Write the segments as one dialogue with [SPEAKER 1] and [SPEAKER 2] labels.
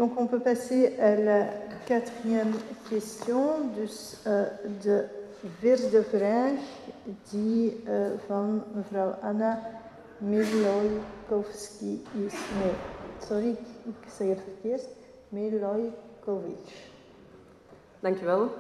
[SPEAKER 1] Donc on peut passer à la quatrième question de vierde vraag die van mevrouw Anna Milojkovski is. Nee, sorry, ik zeg het verkeerd. Milojkovic.
[SPEAKER 2] Dank u wel.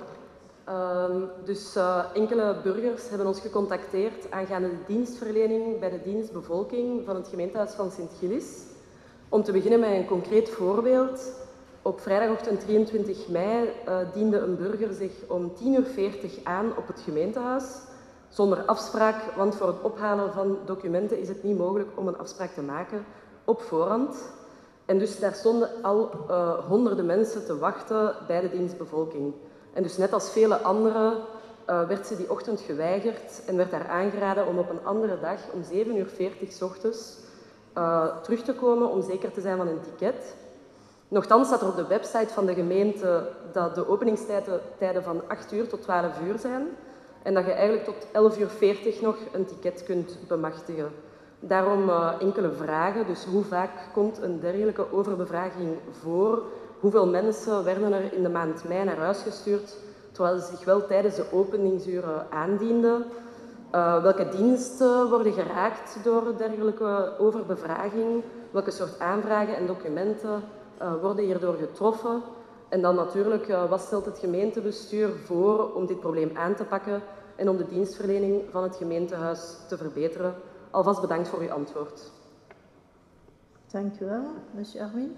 [SPEAKER 2] Enkele burgers hebben ons gecontacteerd aangaande de dienstverlening bij de dienstbevolking van het gemeentehuis van Sint-Gilles. Om te beginnen met een concreet voorbeeld. Op vrijdagochtend 23 mei diende een burger zich om 10:40 aan op het gemeentehuis, zonder afspraak, want voor het ophalen van documenten is het niet mogelijk om een afspraak te maken op voorhand. En dus daar stonden al honderden mensen te wachten bij de dienstbevolking. En dus net als vele anderen werd ze die ochtend geweigerd en werd haar aangeraden om op een andere dag om 7:40 's ochtends terug te komen om zeker te zijn van een ticket. Nochtans staat er op de website van de gemeente dat de openingstijden van 8 uur tot 12 uur zijn en dat je eigenlijk tot 11:40 nog een ticket kunt bemachtigen. Daarom enkele vragen. Dus hoe vaak komt een dergelijke overbevraging voor? Hoeveel mensen werden er in de maand mei naar huis gestuurd, terwijl ze zich wel tijdens de openingsuren aandienden? Welke diensten worden geraakt door dergelijke overbevraging? Welke soort aanvragen en documenten worden hierdoor getroffen? En dan natuurlijk, wat stelt het gemeentebestuur voor om dit probleem aan te pakken en om de dienstverlening van het gemeentehuis te verbeteren? Alvast bedankt voor uw antwoord.
[SPEAKER 1] Dank u wel, monsieur Armin.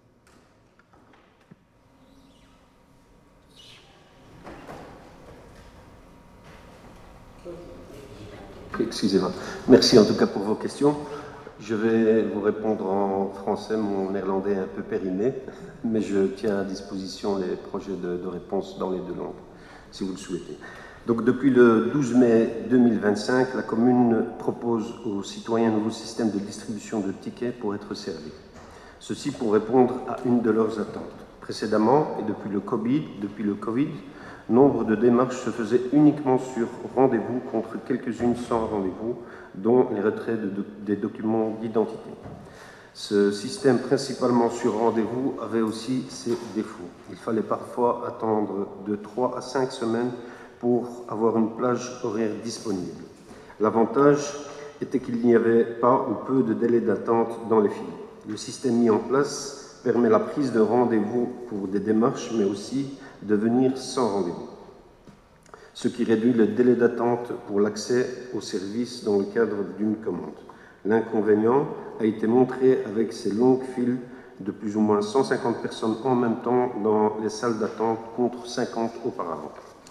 [SPEAKER 3] Excusez-moi. Merci en tout cas pour vos questions. Je vais vous répondre en français, mon néerlandais est un peu périmé, mais je tiens à disposition les projets de réponse dans les deux langues, si vous le souhaitez. Donc depuis le 12 mai 2025, la commune propose aux citoyens un nouveau système de distribution de tickets pour être servis. Ceci pour répondre à une de leurs attentes. Précédemment, et depuis le Covid, nombre de démarches se faisaient uniquement sur rendez-vous contre quelques-unes sans rendez-vous, dont les retraits des documents d'identité. Ce système principalement sur rendez-vous avait aussi ses défauts. Il fallait parfois attendre de 3 à 5 semaines pour avoir une plage horaire disponible. L'avantage était qu'il n'y avait pas ou peu de délai d'attente dans les files. Le système mis en place permet la prise de rendez-vous pour des démarches, mais aussi de venir sans rendez-vous, ce qui réduit le délai d'attente pour l'accès aux services dans le cadre d'une commande. L'inconvénient a été montré avec ces longues files de plus ou moins 150 personnes en même temps dans les salles d'attente contre 50 auparavant.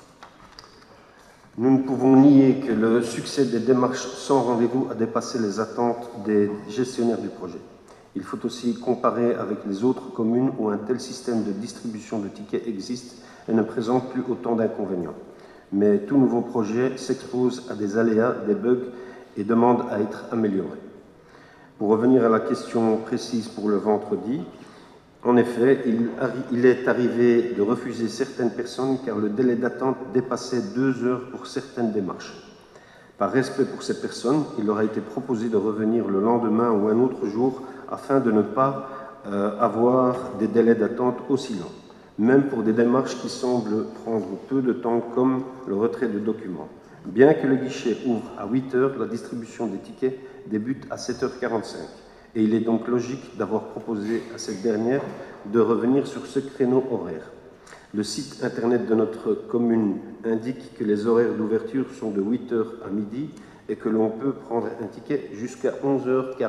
[SPEAKER 3] Nous ne pouvons nier que le succès des démarches sans rendez-vous a dépassé les attentes des gestionnaires du projet. Il faut aussi comparer avec les autres communes où un tel système de distribution de tickets existe et ne présente plus autant d'inconvénients. Mais tout nouveau projet s'expose à des aléas, des bugs et demande à être amélioré. Pour revenir à la question précise pour le vendredi, en effet, il est arrivé de refuser certaines personnes car le délai d'attente dépassait 2 heures pour certaines démarches. Par respect pour ces personnes, il leur a été proposé de revenir le lendemain ou un autre jour afin de ne pas avoir des délais d'attente aussi longs, même pour des démarches qui semblent prendre peu de temps comme le retrait de documents. Bien que le guichet ouvre à 8 heures, la distribution des tickets débute à 7h45 et il est donc logique d'avoir proposé à cette dernière de revenir sur ce créneau horaire. Le site internet de notre commune indique que les horaires d'ouverture sont de 8h à midi et que l'on peut prendre un ticket jusqu'à 11h40.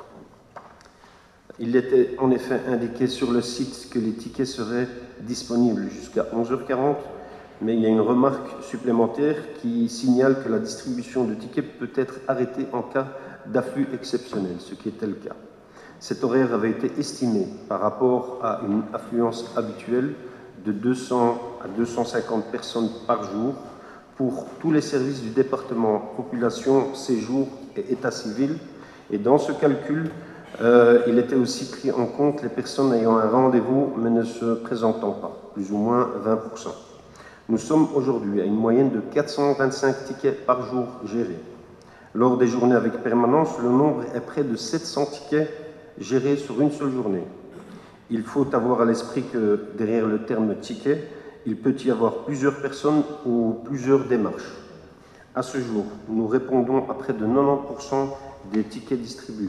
[SPEAKER 3] Il était en effet indiqué sur le site que les tickets seraient disponibles jusqu'à 11h40, mais il y a une remarque supplémentaire qui signale que la distribution de tickets peut être arrêtée en cas d'afflux exceptionnel, ce qui était le cas. Cet horaire avait été estimé par rapport à une affluence habituelle de 200 à 250 personnes par jour pour tous les services du département population, séjour et état civil. Et dans ce calcul, il était aussi pris en compte les personnes ayant un rendez-vous mais ne se présentant pas, plus ou moins 20%. Nous sommes aujourd'hui à une moyenne de 425 tickets par jour gérés. Lors des journées avec permanence, le nombre est près de 700 tickets gérés sur une seule journée. Il faut avoir à l'esprit que derrière le terme ticket, il peut y avoir plusieurs personnes ou plusieurs démarches. À ce jour, nous répondons à près de 90% des tickets distribués.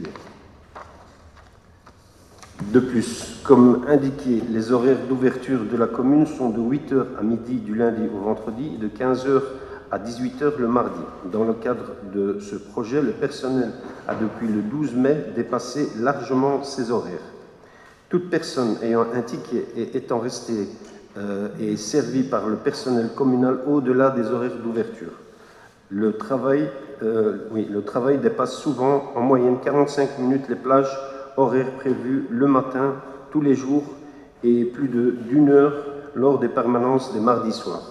[SPEAKER 3] De plus, comme indiqué, les horaires d'ouverture de la commune sont de 8h à midi du lundi au vendredi et de 15h à 18h le mardi. Dans le cadre de ce projet, le personnel a depuis le 12 mai dépassé largement ces horaires. Toute personne ayant un ticket et étant restée est servie par le personnel communal au-delà des horaires d'ouverture. Le travail dépasse souvent en moyenne 45 minutes les plages horaires prévues le matin, tous les jours, et plus d'une heure lors des permanences des mardis soirs.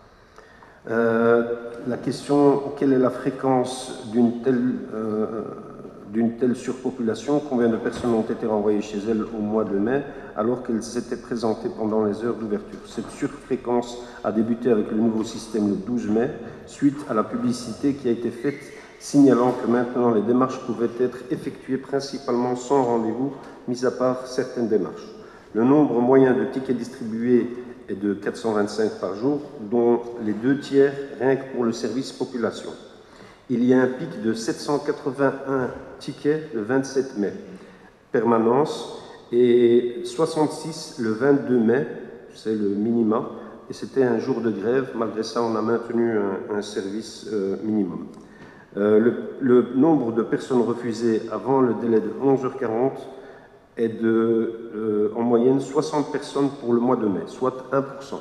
[SPEAKER 3] La question, quelle est la fréquence d'une telle surpopulation? Combien de personnes ont été renvoyées chez elles au mois de mai alors qu'elles s'étaient présentées pendant les heures d'ouverture? Cette surfréquence a débuté avec le nouveau système le 12 mai, suite à la publicité qui a été faite signalant que maintenant les démarches pouvaient être effectuées principalement sans rendez-vous, mis à part certaines démarches. Le nombre moyen de tickets distribués est de 425 par jour, dont les 2/3 rien que pour le service population. Il y a un pic de 781 tickets le 27 mai, permanence, et 66 le 22 mai, c'est le minimum, et c'était un jour de grève. Malgré ça, on a maintenu un service minimum. Le nombre de personnes refusées avant le délai de 11h40 est en moyenne 60 personnes pour le mois de mai, soit 1%.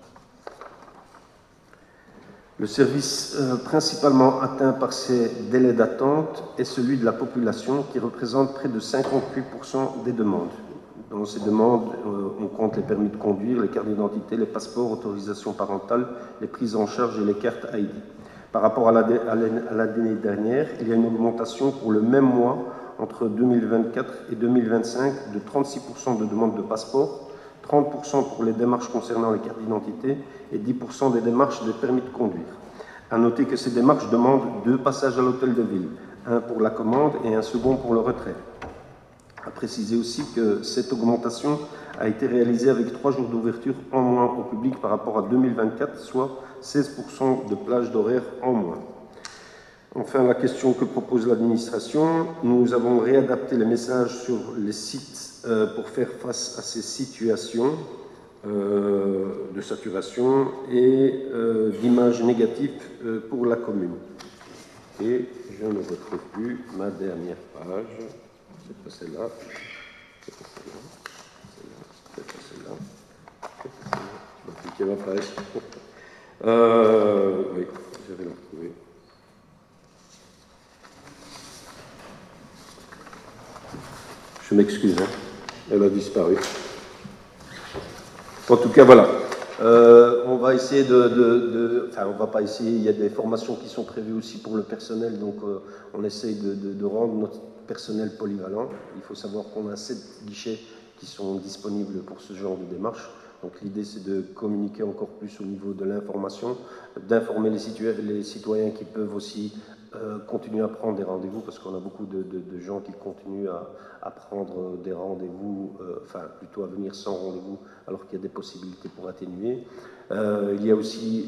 [SPEAKER 3] Le service principalement atteint par ces délais d'attente est celui de la population, qui représente près de 58% des demandes. Dans ces demandes, on compte les permis de conduire, les cartes d'identité, les passeports, autorisations parentales, les prises en charge et les cartes ID. Par rapport à l'année dernière, il y a une augmentation pour le même mois entre 2024 et 2025 de 36% de demandes de passeport, 30% pour les démarches concernant les cartes d'identité et 10% des démarches de permis de conduire. À noter que ces démarches demandent 2 passages à l'hôtel de ville, un pour la commande et un second pour le retrait. À préciser aussi que cette augmentation a été réalisée avec 3 jours d'ouverture en moins au public par rapport à 2024, soit 16% de plages d'horaires en moins. Enfin, la question que propose l'administration, nous avons réadapté les messages sur les sites pour faire face à ces situations de saturation et d'images négatives pour la commune. Et je ne retrouve plus ma dernière page. C'est pas celle-là. C'est pas celle-là. C'est pas celle-là. Je vais cliquer ma page. Oui, je vais la retrouver. Je m'excuse, hein. Elle a disparu. En tout cas, voilà. On va essayer enfin, on va pas essayer, il y a des formations qui sont prévues aussi pour le personnel, donc on essaye de rendre notre personnel polyvalent. Il faut savoir qu'on a 7 guichets qui sont disponibles pour ce genre de démarche. Donc l'idée, c'est de communiquer encore plus au niveau de l'information, d'informer les citoyens qui peuvent aussi continuer à prendre des rendez-vous, parce qu'on a beaucoup de gens qui continuent à prendre des rendez-vous, enfin plutôt à venir sans rendez-vous, alors qu'il y a des possibilités pour atténuer. Il y a aussi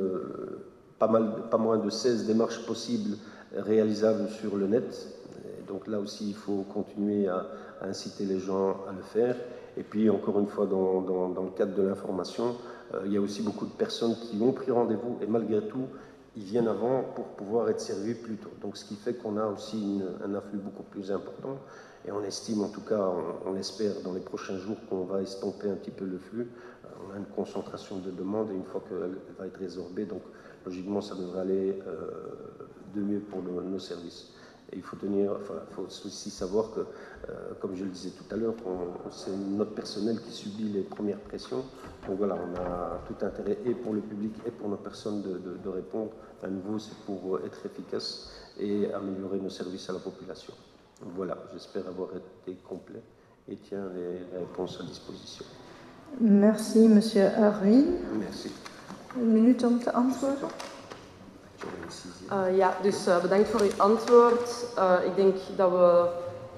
[SPEAKER 3] pas moins de 16 démarches possibles réalisables sur le net. Et donc là aussi, il faut continuer à inciter les gens à le faire. Et puis, encore une fois, dans le cadre de l'information, il y a aussi beaucoup de personnes qui ont pris rendez-vous et malgré tout, ils viennent avant pour pouvoir être servis plus tôt. Donc, ce qui fait qu'on a aussi un afflux beaucoup plus important. Et on estime, en tout cas, on espère dans les prochains jours qu'on va estomper un petit peu le flux. On a une concentration de demandes et une fois qu'elle va être résorbée, donc logiquement, ça devrait aller de mieux pour nos services. Et il faut aussi savoir que, comme je le disais tout à l'heure, c'est notre personnel qui subit les premières pressions. Donc voilà, on a tout intérêt, et pour le public et pour nos personnes, de répondre. À nouveau, c'est pour être efficace et améliorer nos services à la population. Donc voilà, j'espère avoir été complet et tiens les réponses à disposition.
[SPEAKER 1] Merci, Monsieur Arwin.
[SPEAKER 3] Merci.
[SPEAKER 1] Een minuut om te antwoorden.
[SPEAKER 2] Ja, dus bedankt voor uw antwoord. Ik denk dat we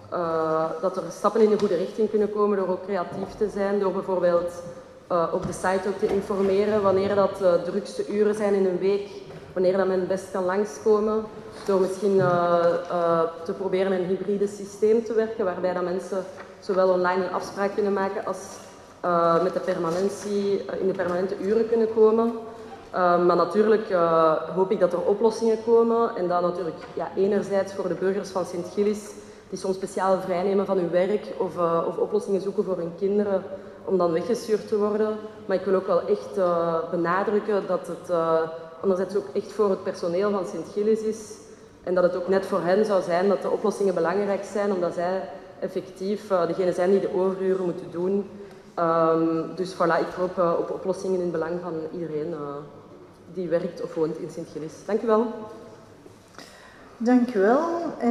[SPEAKER 2] dat er stappen in de goede richting kunnen komen door ook creatief te zijn, door bijvoorbeeld op de site ook te informeren wanneer dat de drukste uren zijn in een week, wanneer dat men best kan langskomen, door misschien te proberen een hybride systeem te werken, waarbij dat mensen zowel online een afspraak kunnen maken als met de permanentie in de permanente uren kunnen komen. Maar natuurlijk hoop ik dat er oplossingen komen en dat natuurlijk enerzijds voor de burgers van Sint-Gilles die soms speciaal vrijnemen van hun werk of oplossingen zoeken voor hun kinderen om dan weggestuurd te worden. Maar ik wil ook wel echt benadrukken dat het anderzijds ook echt voor het personeel van Sint-Gilles is en dat het ook net voor hen zou zijn dat de oplossingen belangrijk zijn, omdat zij effectief degene zijn die de overuren moeten doen. Dus voilà, ik hoop op oplossingen in het belang van iedereen die werkt of woont in Sint-Gilles. Dank u wel.
[SPEAKER 1] Dank u wel.